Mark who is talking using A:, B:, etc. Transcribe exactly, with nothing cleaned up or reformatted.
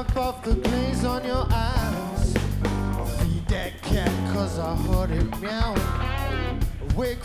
A: wipe off the glaze on your eyes. Feed that cat cause I heard it meow. Wake